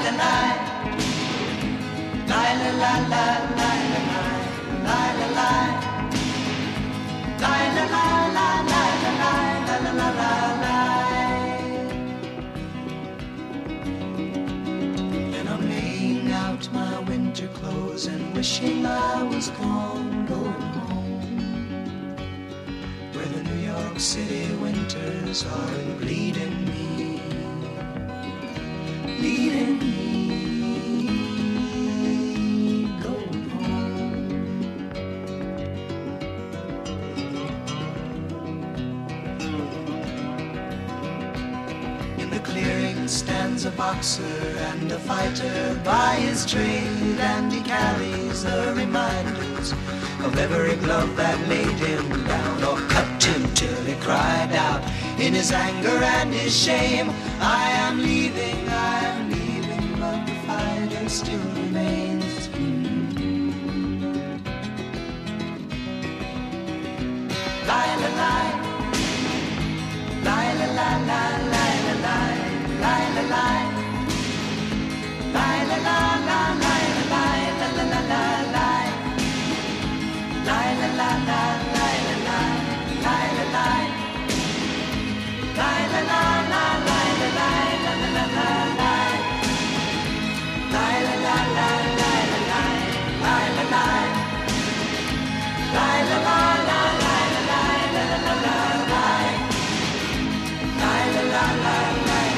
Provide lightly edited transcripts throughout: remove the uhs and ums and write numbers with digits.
And I'm laying out my winter clothes and wishing I was gone, going home, where the New York City winters are bleeding me, leading me. Stands a boxer and a fighter by his trade, and he carries the reminders of every glove that laid him down or cut him till he cried out in his anger and his shame, I am leaving, but the fighter still remains. Lie, la, lie, lie, la, la, la, lie, la, lie. Lie, la, lie. Lie, la, la, la, lie, la, lie, la, la, la, la, lie. Lie, la, la, la, lie, la, lie, lie, la, lie. Lie, la, la, la, lie, la, lie, la, la, la, la, lie. Lie, la, la, la, lie, la, lie, lie, la, lie. Lie, la, la, la, lie, la, lie, la, la, la, la, lie. Lie, la, la, la, lie.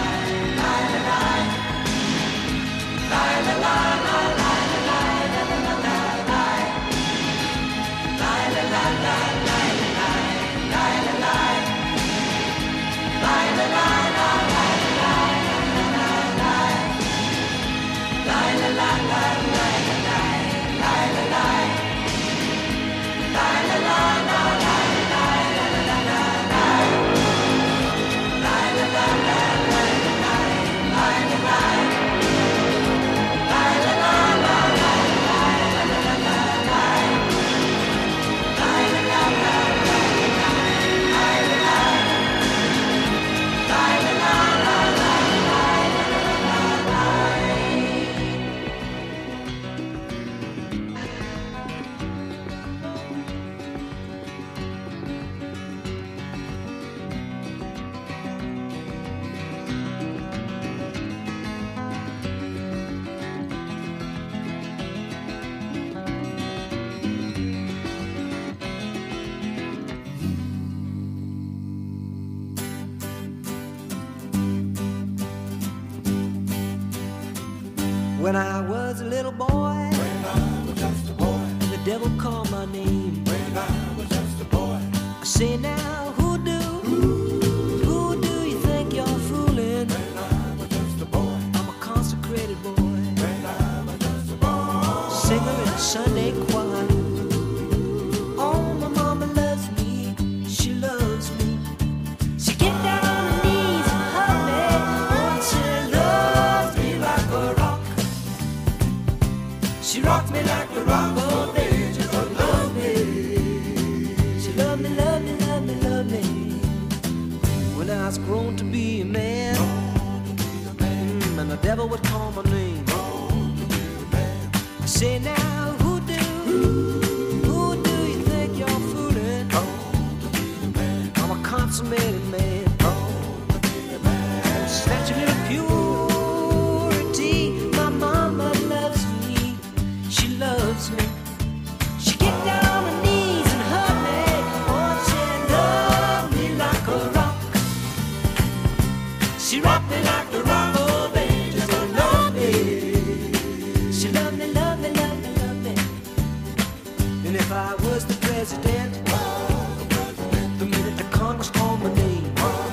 When I was a little boy, when I was just a boy, the devil called my name. When I was just a boy, I say now, who do you think you're fooling? When I was just a boy, I'm a consecrated boy, when I was just a boy, singer in a Sunday choir. Oh, my mama loves me, she loves me. She get down on her knees and hug me. Oh, she loves me like a rock. She rocks me like a rock, oh baby, just love me. She love me, love me, love me, love me. When I was grown to be a man, and the devil would call my name, I say now, who do you think you're fooling? I'm a consummated man. Snatch a little purity. My mama loves me, she loves me. She get down on her knees and hug me. Oh, she love me like a rock. She rock me like a rock, oh baby, just love me. She love me, love me, love me, love me. And if I was the president, the minute the Congress called my name,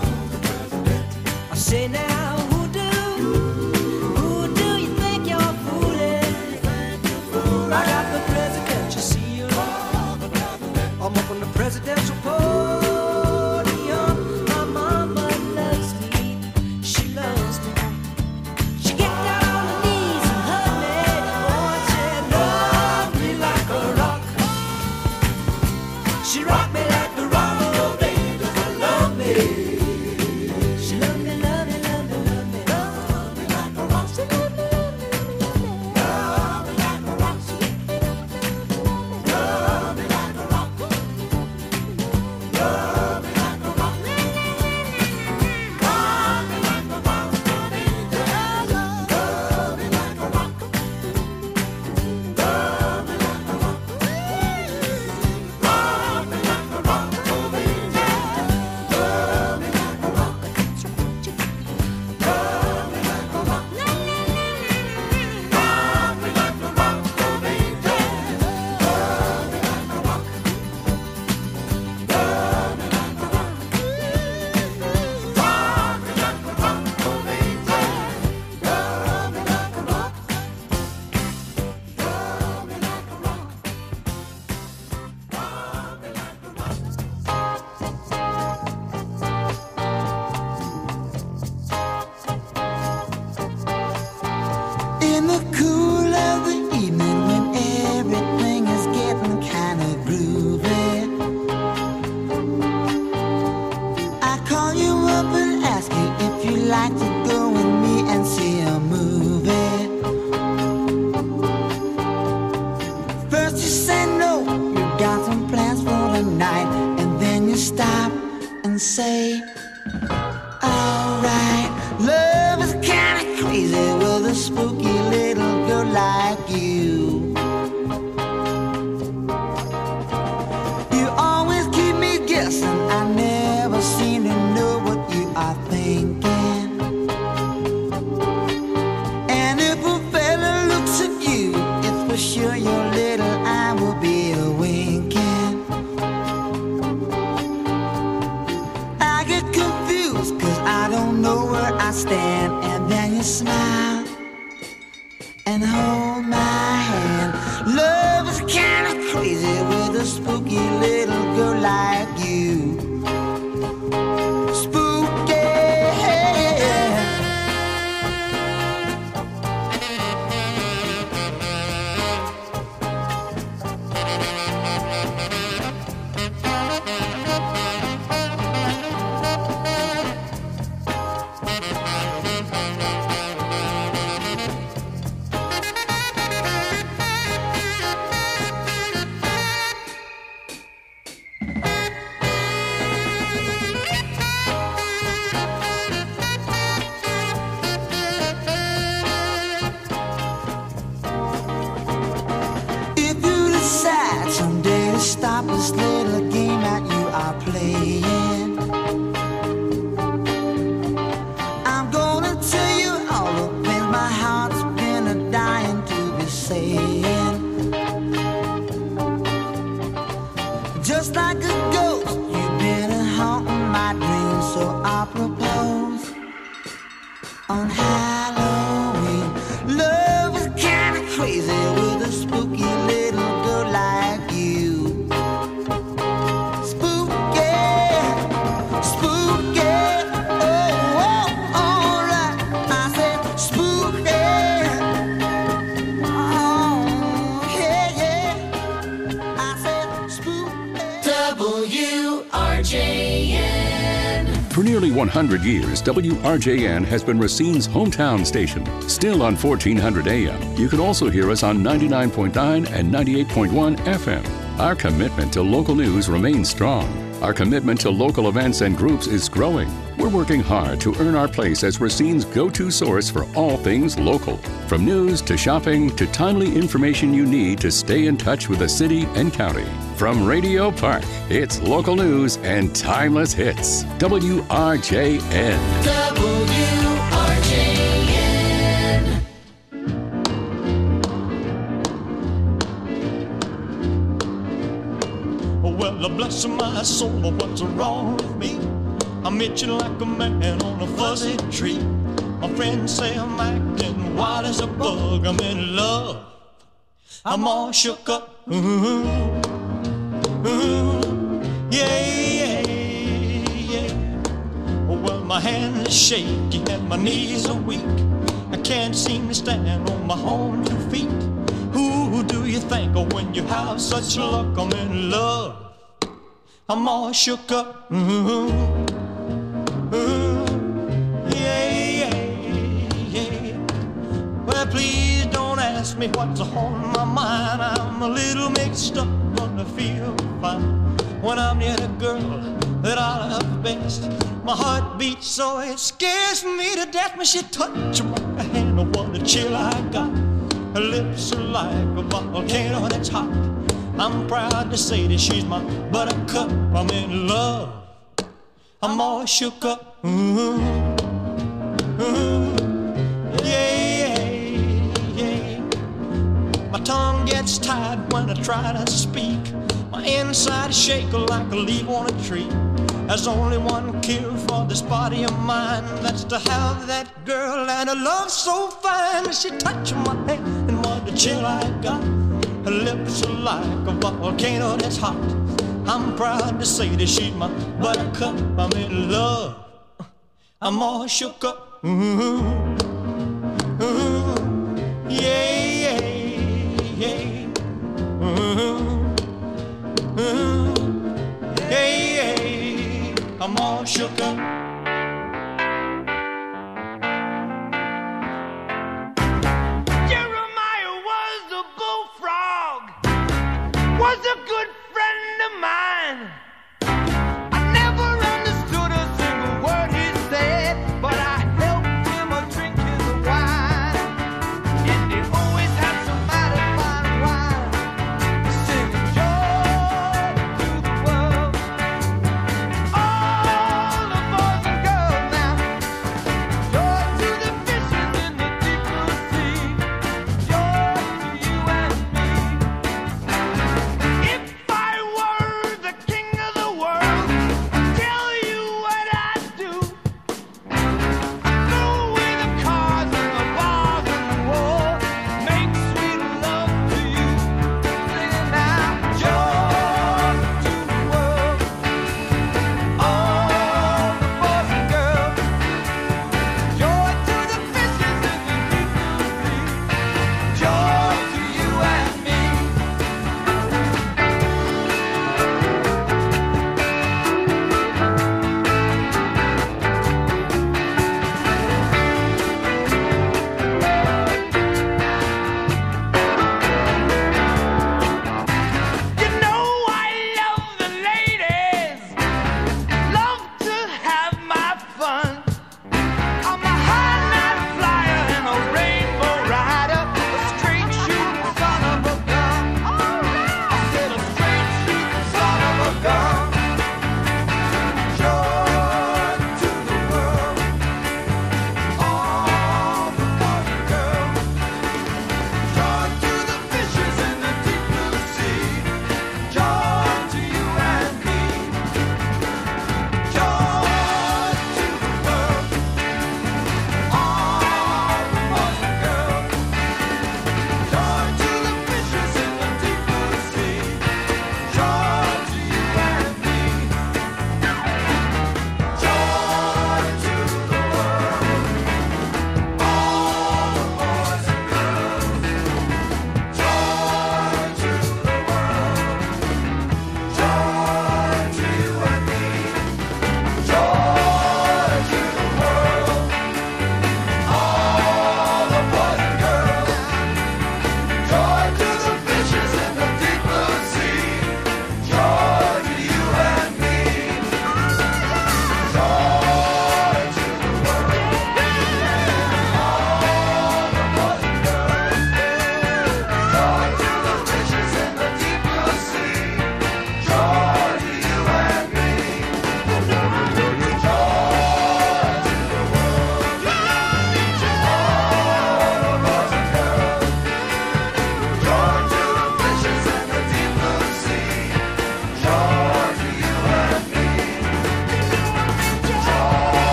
I say now, who do you think you're fooling? I got the presidential seal. I'm up on the presidential podium. My mama loves me, she loves me. She get down on her knees and hug me. Oh, she love me like a rock. She rock me like the rock, oh baby, just love me. She love me, love me, love me, like to go with me and see a movie? First you say no, you got some plans for the night, and then you stop and say, alright, love is kinda crazy with a spooky little girl like you. You always keep me guessing, I never seem to know what you are thinking. And if a fella looks at you, it's for sure your little eye will be a winking. I get confused cause I don't know where I stand, and then you smile and hold my hand. Love is kinda crazy with a spooky little girl like you. Spooky. If you decide someday to stop this little game that you are playing, I'm gonna tell you all the things my heart's been dying to be saying. Just like a ghost, you've been haunting my dreams, so I propose on Halloween. Love is kinda crazy with a spooky little girl like you. Spooky, spooky, oh, oh, alright. I said spooky, oh, yeah, yeah. I said spooky. WRJN. For nearly 100 years, WRJN has been Racine's hometown station. Still on 1400 AM, you can also hear us on 99.9 and 98.1 FM. Our commitment to local news remains strong. Our commitment to local events and groups is growing. We're working hard to earn our place as Racine's go-to source for all things local. From news to shopping to timely information you need to stay in touch with the city and county. From Radio Park, it's local news and timeless hits. WRJN. WRJN. Well, bless my soul, what's wrong with me? I'm itching like a man on a fuzzy tree. My friends say I'm acting wild as a bug. I'm in love. I'm all shook up. Yeah, yeah. Well, my hands are shaky and my knees are weak. I can't seem to stand on my own 2 feet. Who do you think of when you have such luck? I'm in love. I'm all shook up. Yeah. Well, please don't ask me what's on my mind. I'm a little mixed up, but I feel fine when I'm near the girl that I love best. My heart beats so it scares me to death when she touches my hand. Oh, what a chill I got. Her lips are like a volcano that's hot. I'm proud to say that she's my buttercup. I'm in love. I'm all shook up. Yeah. My tongue gets tied when I try to speak. My inside is shaking like a leaf on a tree. There's only one cure for this body of mine. That's to have that girl and a love so fine. She touched my hand and what a chill I got. Her lips are like a volcano that's hot. I'm proud to say that she's my buttercup. I'm in love. I'm all shook up. Yeah. I'm all shook up.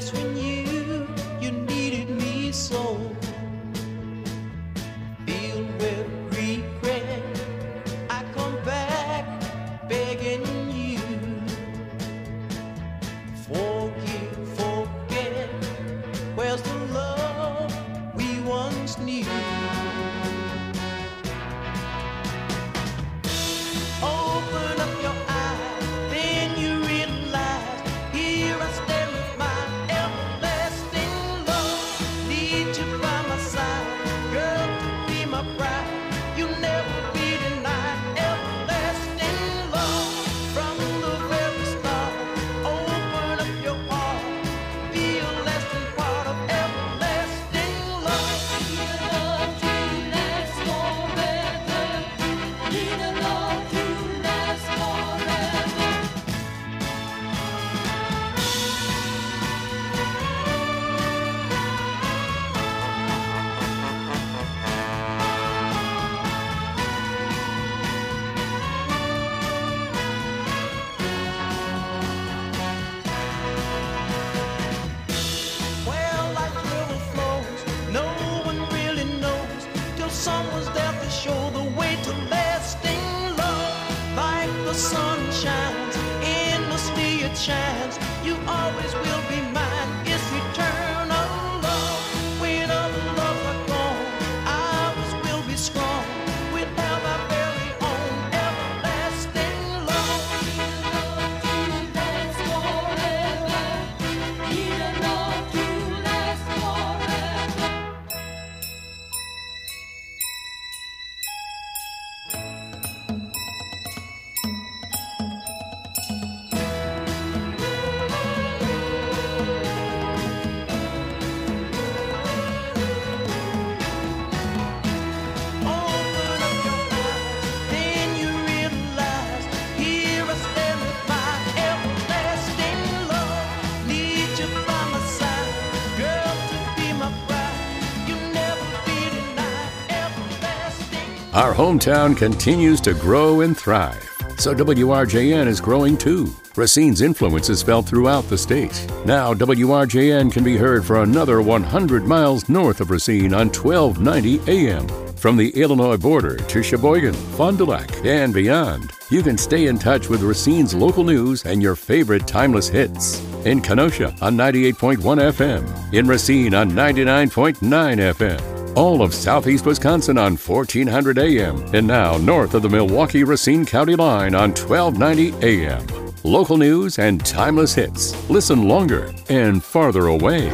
Just when you needed me so, filled with regret, I come back begging you. Forgive, forget, where's the love we once knew? Open up your eyes, then you realize, here I stand with my everlasting love. Need you by my side, girl, to be my bride. You never be denied everlasting love. From the very start, open up your heart, be a lasting part of everlasting love. Need a love to last forever. Need a love to last forever. Well, like river flows, no one really knows till someone's there to show the way to lasting love. Like the sun shines, endlessly it shines. You always will be mine. It's eternal love. When other loves are gone, ours will be strong. We'll have our very own everlasting love. Last forever. Need a love to last forever. Open up your eyes, then you realize, here I stand with my everlasting love. Need you by my side, girl, to be my bride. You never be denied everlasting. Our hometown continues to grow and thrive. So WRJN is growing too. Racine's influence is felt throughout the state. Now WRJN can be heard for another 100 miles north of Racine on 1290 AM. From the Illinois border to Sheboygan, Fond du Lac, and beyond, you can stay in touch with Racine's local news and your favorite timeless hits. In Kenosha on 98.1 FM. In Racine on 99.9 FM. All of southeast Wisconsin on 1400 AM. And now north of the Milwaukee-Racine County line on 1290 AM. Local news and timeless hits. Listen longer and farther away.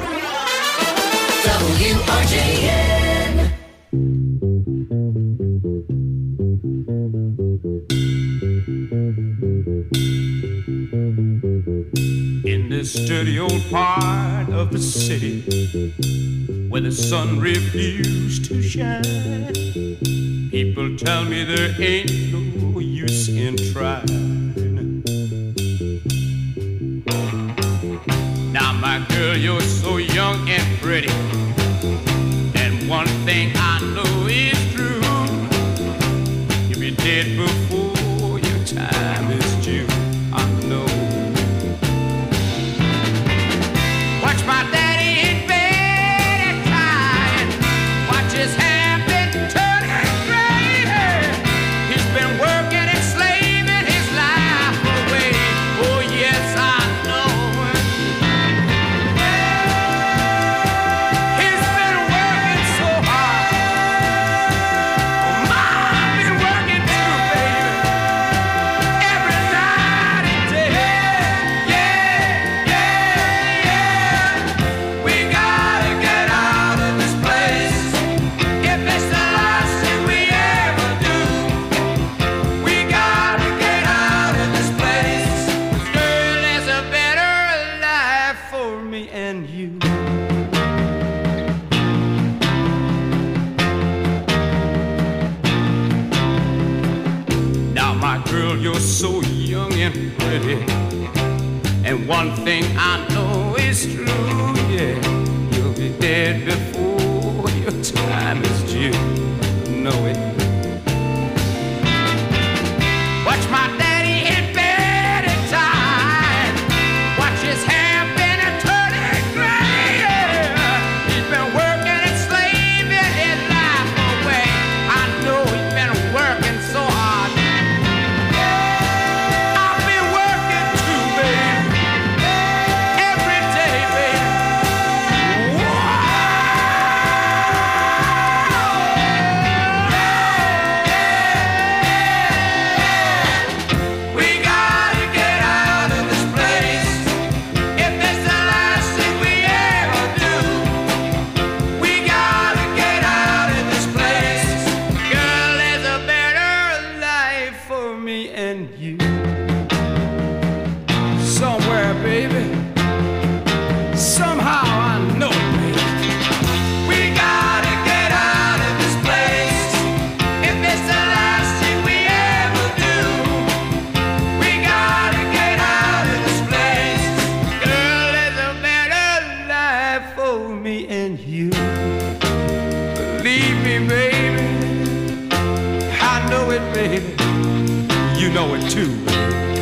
WRJN. In this dirty old part of the city where the sun refused to shine, people tell me there ain't no use in trying. Now, my girl, you're so young and pretty, and one thing I know is true: you'll be dead before your time is due. I know. Watch my daddy in bed at night. Watch his hair been turning gray. He's been working and slaving his life away. Oh yes, I know. He's been working so hard. Mom been working too, baby. Every night and day. Yeah, yeah. We gotta get out of this place. If it's the last thing we ever do, we gotta get out of this place. 'Cause girl, there's a better life for me and you. Now, my girl, you're so young and pretty, and one thing I know is true, yeah, you'll be dead before your time is due. Know it. Watch my daddy in bed at time. Watch his hair been turning gray. and you. Somewhere, baby, somehow I know it, baby. We gotta get out of this place. If it's the last thing we ever do, we gotta get out of this place. Girl, there's a better life for me and you. Believe me, baby, I know it, baby. You know it too, baby.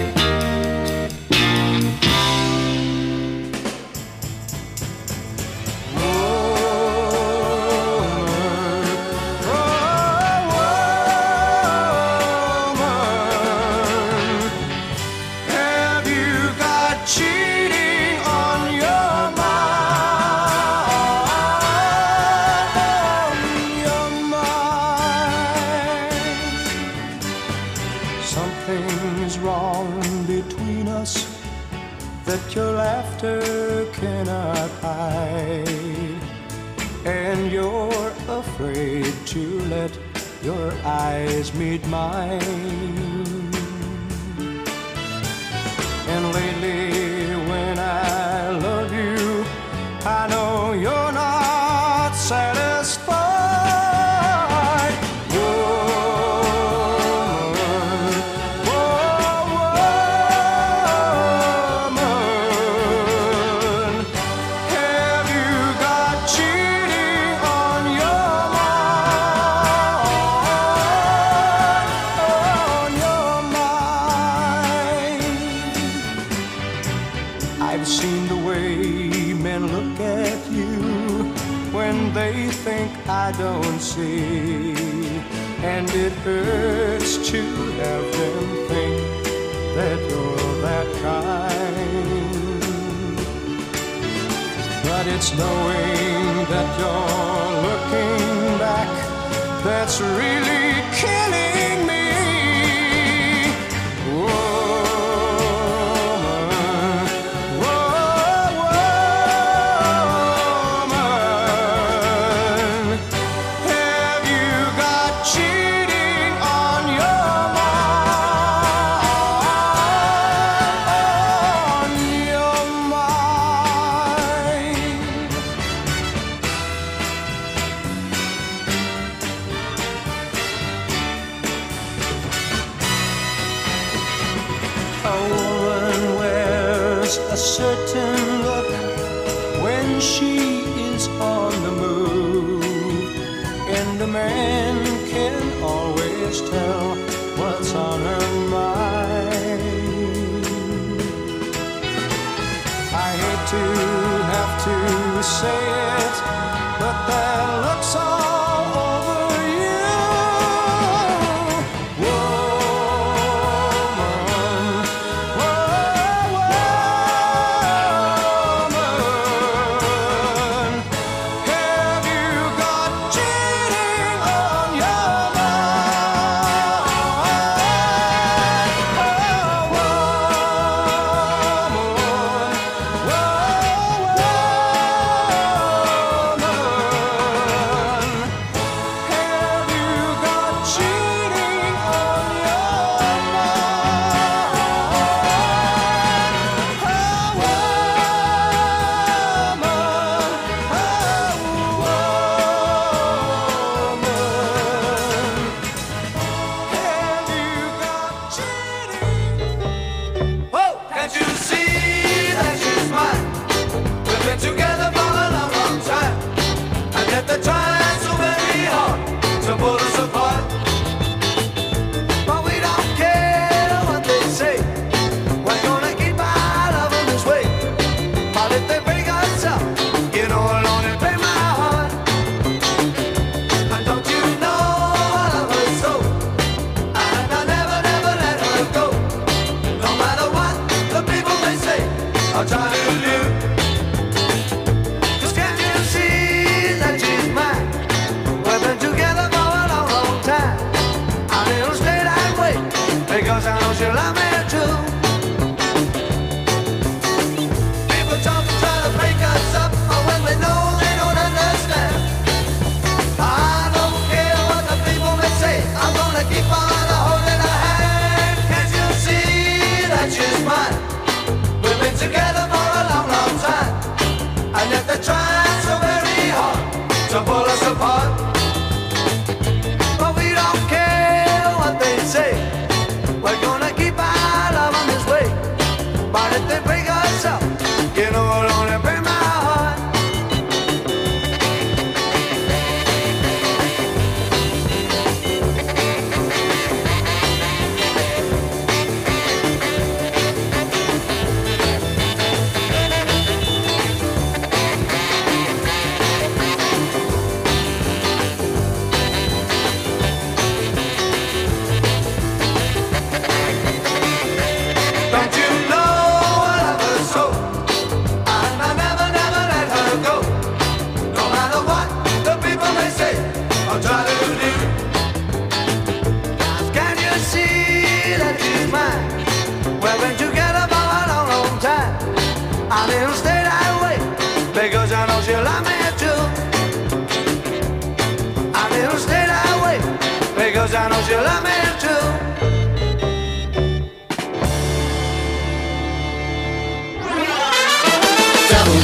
Something's wrong between us that your laughter cannot hide, and you're afraid to let your eyes meet mine. And lately when I love you, I know you're not satisfied. I've seen the way men look at you when they think I don't see, and it hurts to have them think that you're that kind. But it's knowing that you're looking back that's really killing me. A woman wears a certain look when she is on the move, and a man can always tell what's on her mind. I hate to have to say it, but that looks all over you. I'll try to live. 'Cause can't you see that she's mine? We've been together for a long, long time. And it'll stay that way, because I know she'll love me too. People talk and try to break us up, but when we know they don't understand. I don't care what the people may say, I'm gonna keep on holding her hand. Can't you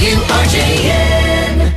WRJN.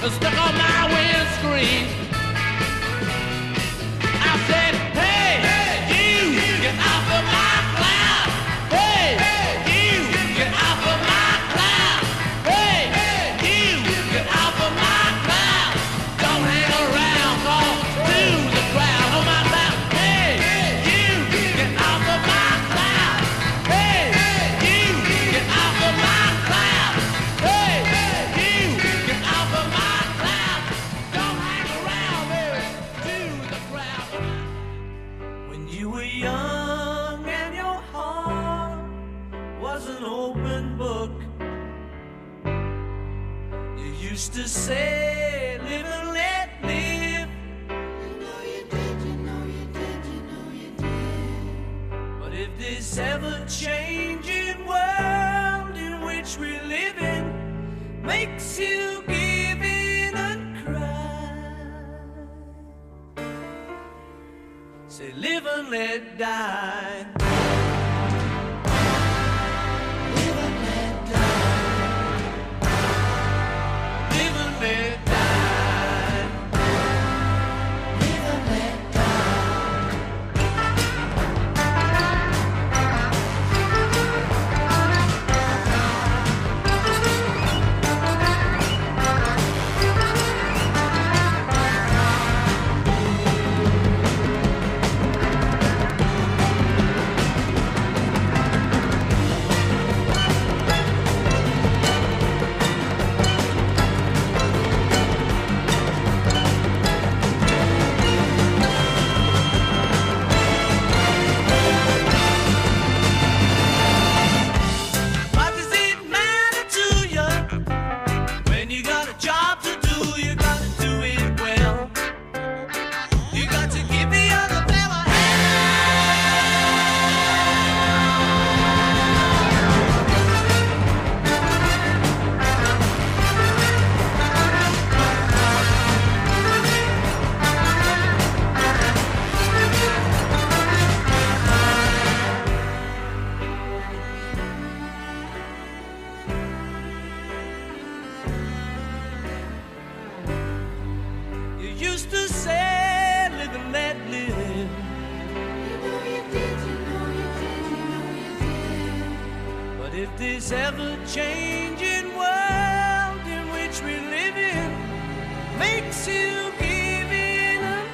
are stuck on my windscreen. I said, hey, you, get off of my cloud. Hey, you, get off of my cloud. Hey, you, get off of my cloud. Don't hang around, call to the crowd on my cloud. Hey, you, get off of my cloud. Hey, you, get off of my cloud. Hey, you, get off of my cloud. Don't hang around, baby, to the crowd. When you were young and your heart was an open book, you used to say, live and let live. You know you did, you know you did, you know you did. But if this ever-changing world in which we live in makes you give in and cry, say live and let die. Live and let die. Live and let die. Live and let die. What does it matter to you when you got a job to do? You got to do it well. You got to give the other fella You used to say, live and let live. You know you did, you know you did, you know you did. But if this ever-changing world in which we live in makes you give in and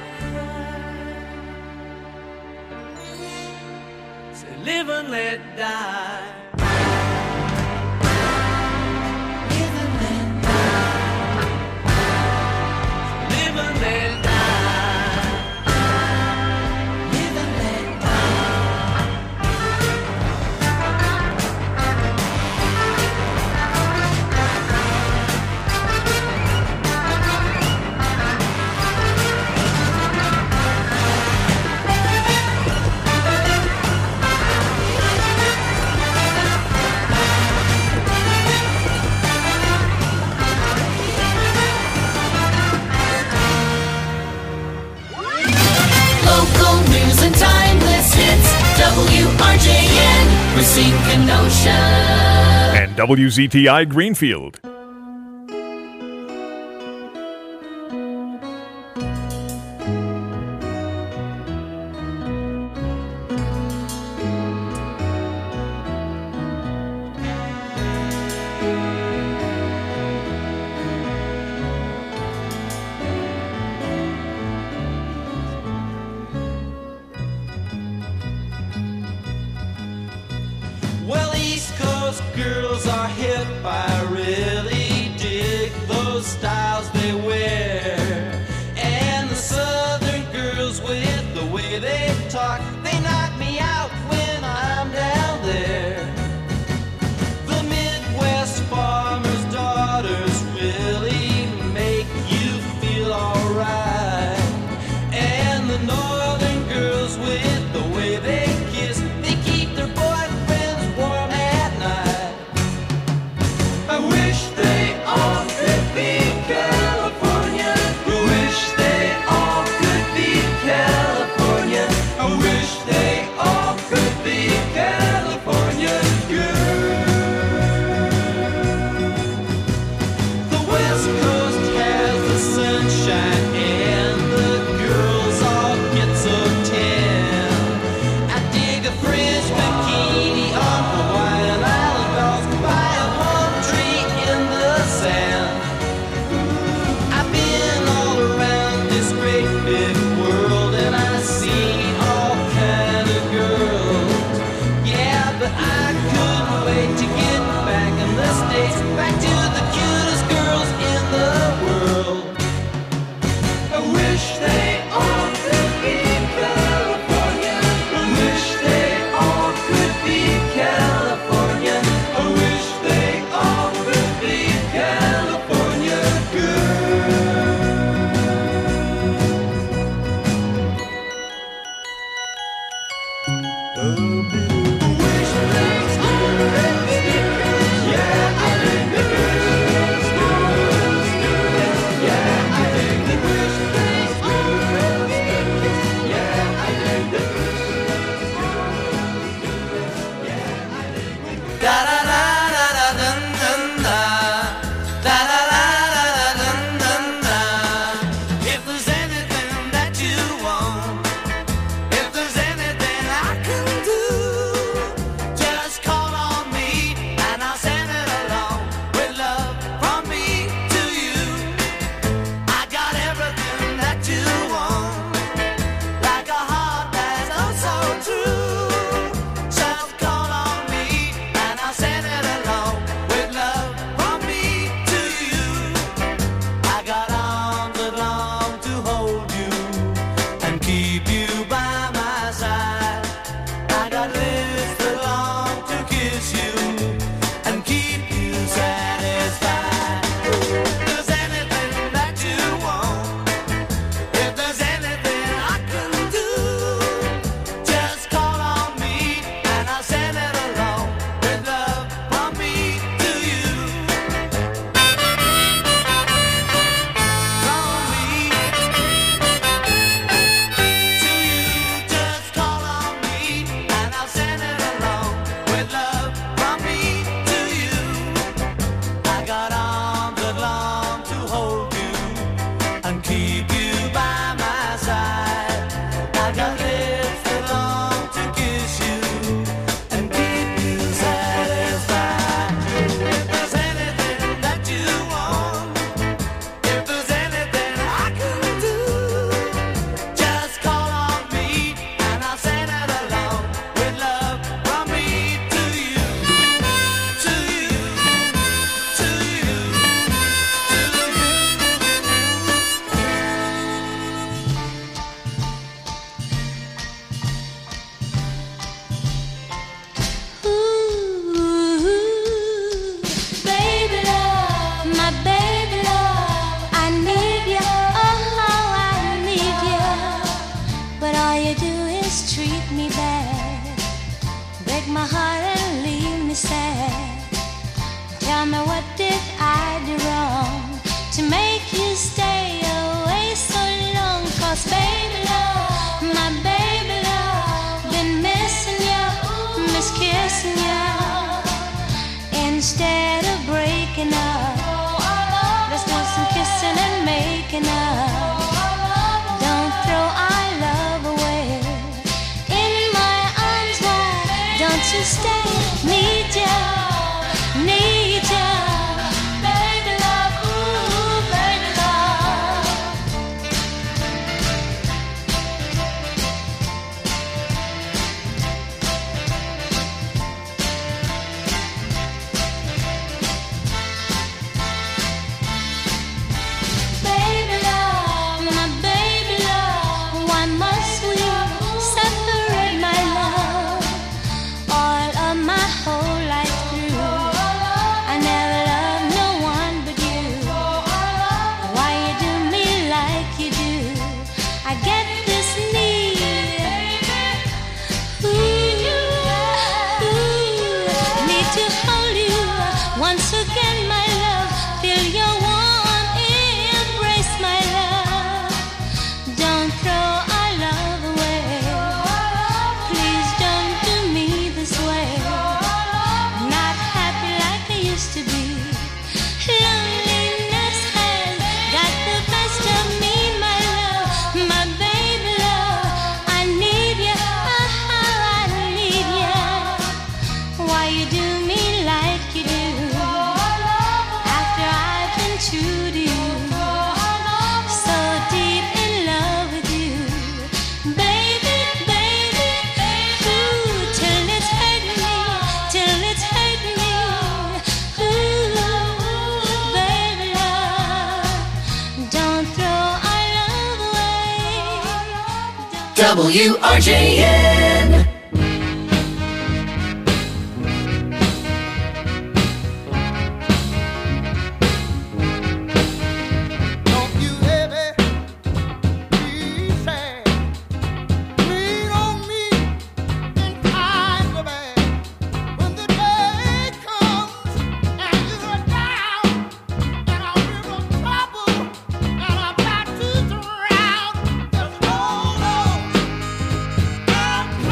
cry, say live and let die. Live and let die. Live and let die. Live and let die. Local news and timeless hits. WRJN, Racine Kenosha. And WZTI Greenfield. Well, East Coast girls are hip. I really dig those styles they wear. And the Southern girls with the way they talk, they knock me out when I'm down there. The Midwest farmers' daughters really make you feel alright. And the Northern girls with the way they kiss, they keep their boyfriends warm at night. I wish days, back to the cutest girls in the world. I wish they all could be California. I wish they all could be California. I wish they all could be California If there's anything that you want, if there's anything I can do, just call on me and I'll send it along with love from me to you. I got everything that you want, like a heart that's oh so true. Just call on me and I'll send it along with love from me to you. I got arms that long to hold you and keep you by my side. I got lips that long to kiss you and keep you satisfied. If there's anything that you want, if there's anything I can do, just call on me and I'll send it along with love from me to you. From me to you, just call on me and I'll send it along with love from me to you. I got arms that long to hold you and keep you by my side. I got lips that long to kiss you and keep you satisfied. If there's anything that you want, if there's anything I can do, just call on me and I'll send it along with love from me to you, to you, to you, Ooh, baby love, my baby love, I need you, oh how I need you. But all you do is treat me bad, break my heart and leave me sad. Tell me what did I do wrong to make you stay away so long? 'Cause baby love, my baby love, been missing you, miss kissing you. Instead of breaking up, let's do some kissing and making up. Don't throw our love away. In my arms, why don't you stay? Need you, need you. Baby love, ooh, baby love. Baby love, my baby love, why must we separate, my love? All of my whole life through, I never loved no one but you. Why you do me like you do? I get this need, need to hold you once again, my love. Feel your warm embrace, my love. Don't throw our love away. Please don't do me this way. Not happy like I used to be. Loneliness has got the best of me, my love, my baby love. I need you, oh, I need you. Why you do me like you do? After I've been true to you, so deep in love with you, baby, baby, ooh, till it's hurt me, till it's hurt me, ooh. WRJN. Don't you ever be sad. Lean on me in times of bad. When the day comes and you're down and I'm in trouble and I'm about to drown, just hold on. I'm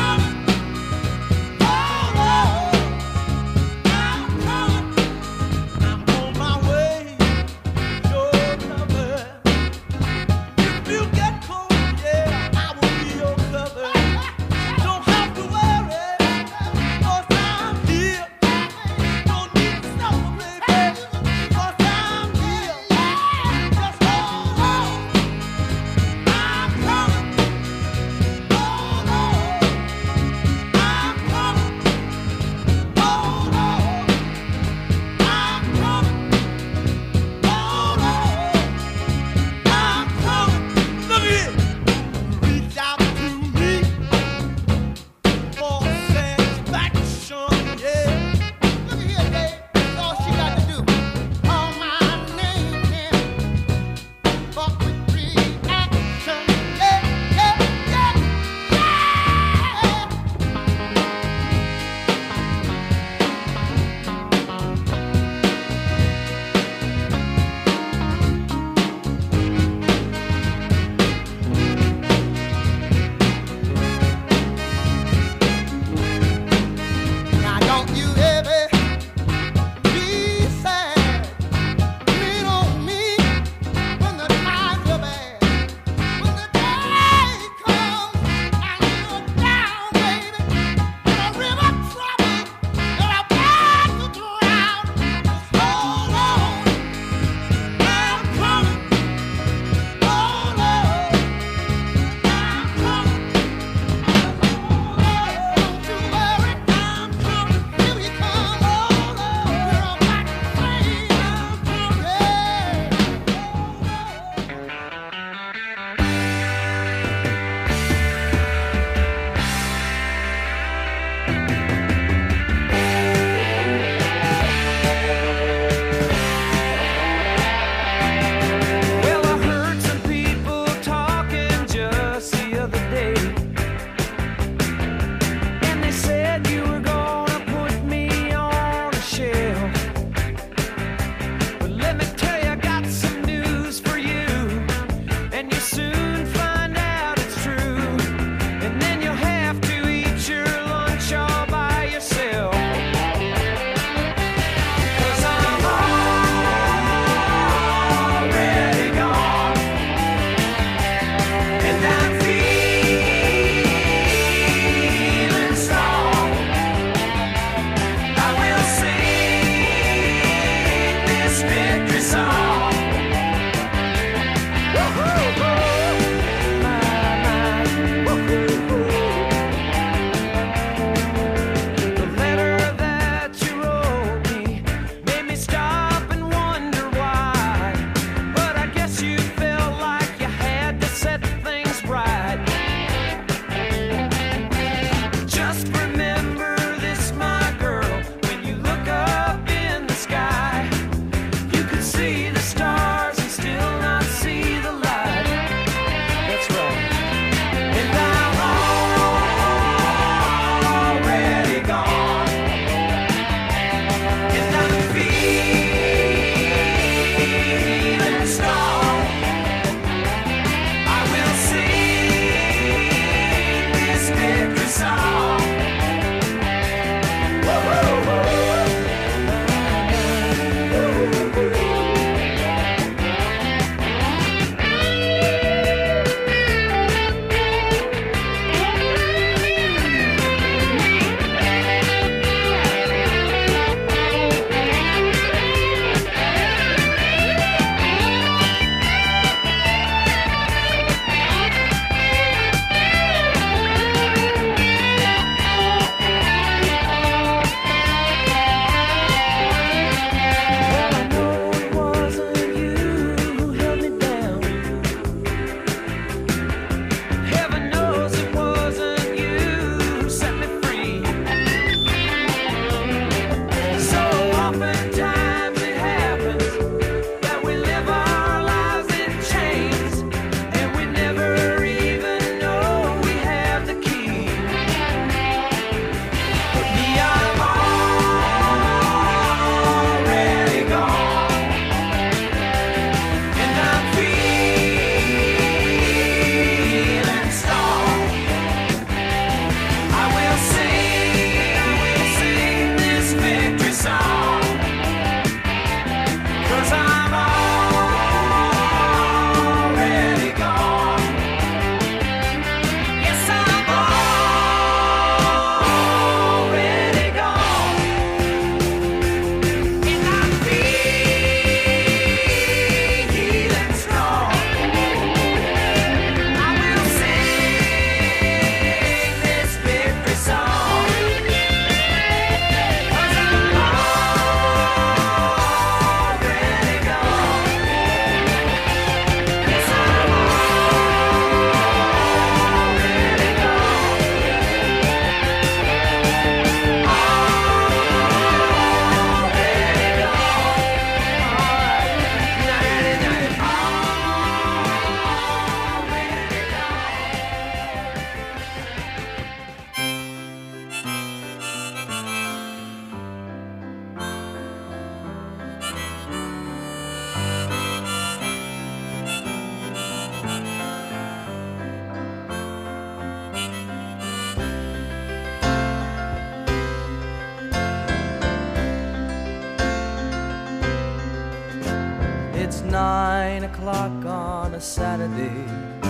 it's 9 o'clock on a Saturday.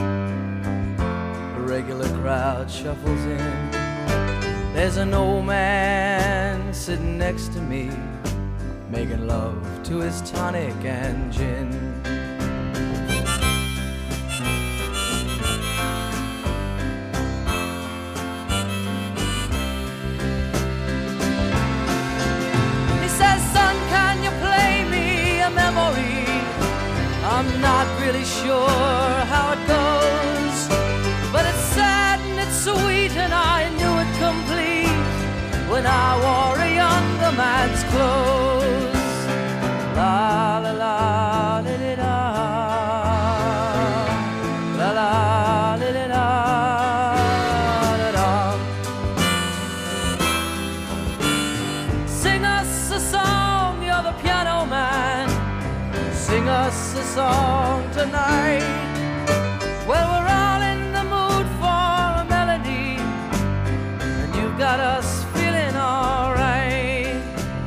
A regular crowd shuffles in. There's an old man sitting next to me, making love to his tonic and gin. I'm not really sure how it goes, but it's sad and it's sweet, and I knew it complete when I wore a younger man's clothes. La la la li li da, la la li li da da da. Sing us a song, you're the piano man. Sing us a song tonight. Well, we're all in the mood for a melody, and you've got us feeling all right.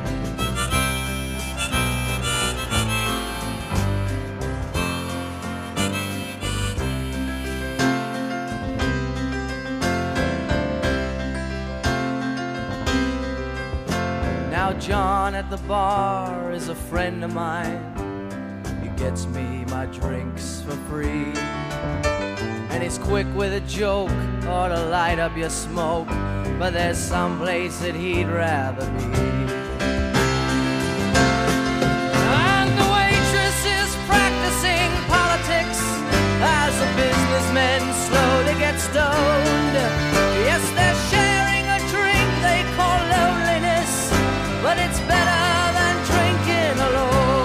Now John at the bar is a friend of mine. Gets me my drinks for free, and he's quick with a joke or to light up your smoke, but there's some place that he'd rather be. And the waitress is practicing politics as the businessmen slowly get stoned. Yes, they're sharing a drink they call loneliness, but it's better than drinking alone.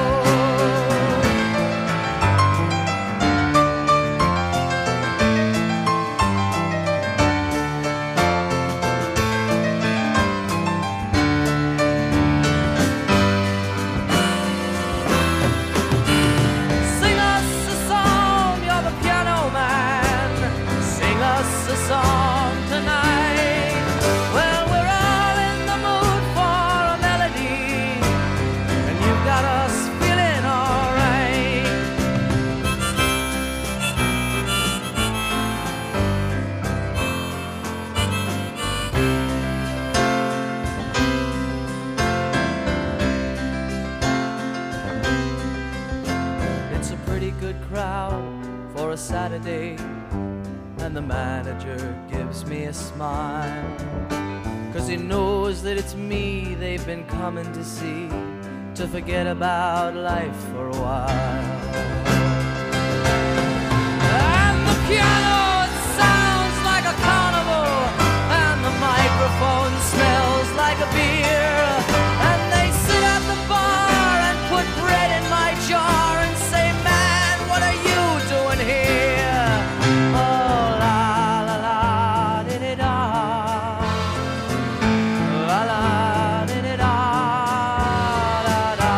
Saturday, and the manager gives me a smile, 'cause he knows that it's me they've been coming to see, to forget about life for a while. And the piano, it sounds like a carnival, and the microphone smells like a beer, and they sit at the bar and put bread in my jar and say, man, what are you doing here? Oh, la la la di di da, la la di di da da da.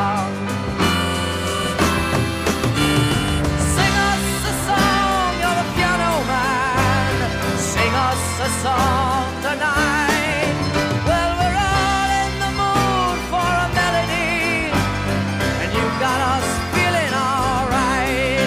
Sing us a song, you're the piano man. Sing us a song tonight. Well, we're all in the mood for a melody, and you've got us feeling all right.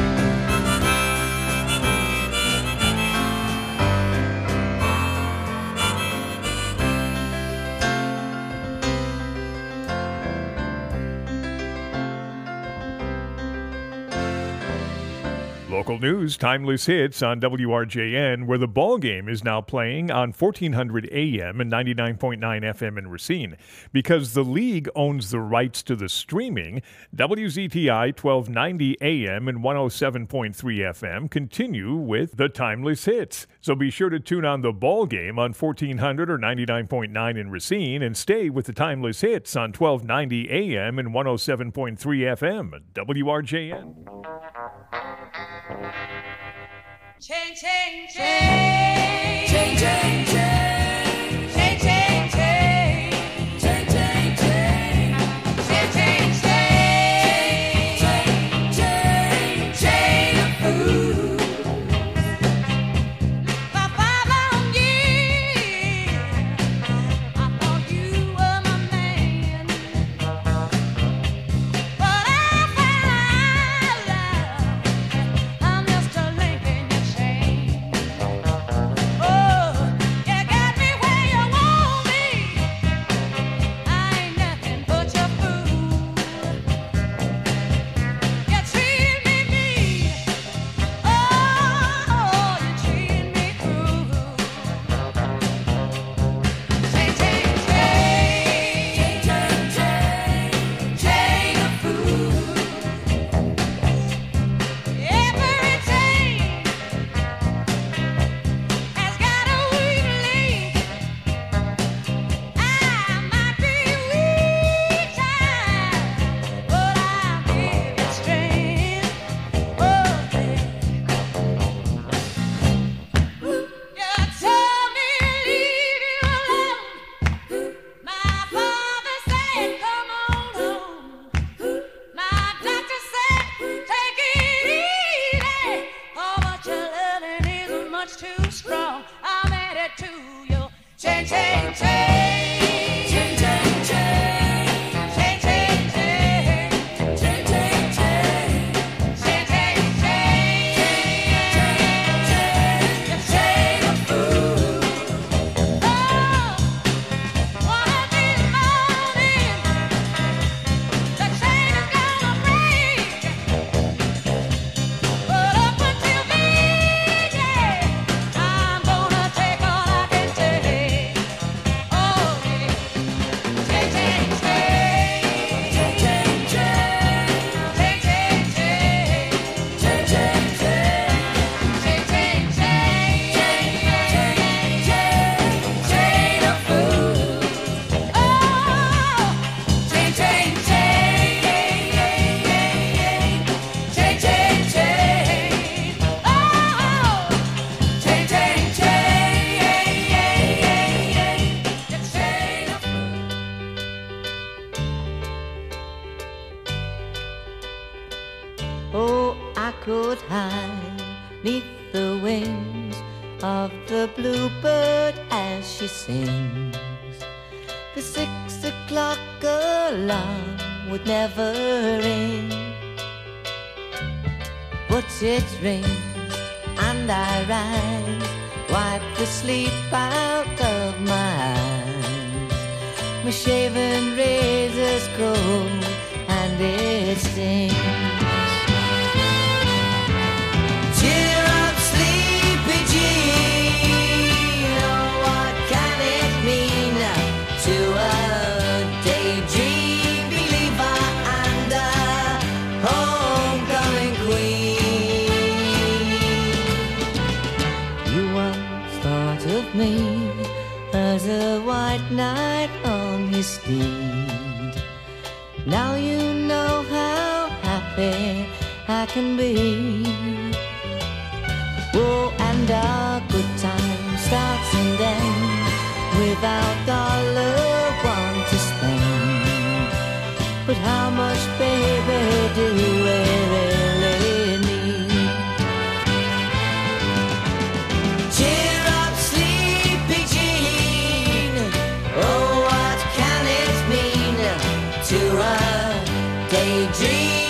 Local news, timeless hits on WRJN, where the ball game is now playing on 1400 AM and 99.9 FM in Racine. Because the league owns the rights to the streaming, WZTI 1290 AM and 107.3 FM continue with the timeless hits. So be sure to tune on the ball game on 1400 or 99.9 in Racine and stay with the timeless hits on 1290 AM and 107.3 FM. WRJN. Change, change, change, change, change, change, change, change, change, change, change, change, change, change, change, change of food. For 5 long years, I thought you were my man, but I found could hide neath the wings of the bluebird as she sings. The 6 o'clock alarm would never ring, but it rings and I rise, wipe the sleep out of my eyes. My shaven razor's cold and it stings. Cheer up, sleepy Jean. Oh, what can it mean to a daydream believer and a homecoming queen? You once thought of me as a white knight on his steed. Now you know how happy I can be. Oh, and our good time starts and ends without $1 to spend. But how much, baby, do we really need? Cheer up, sleepy Jean. Oh, what can it mean to a daydream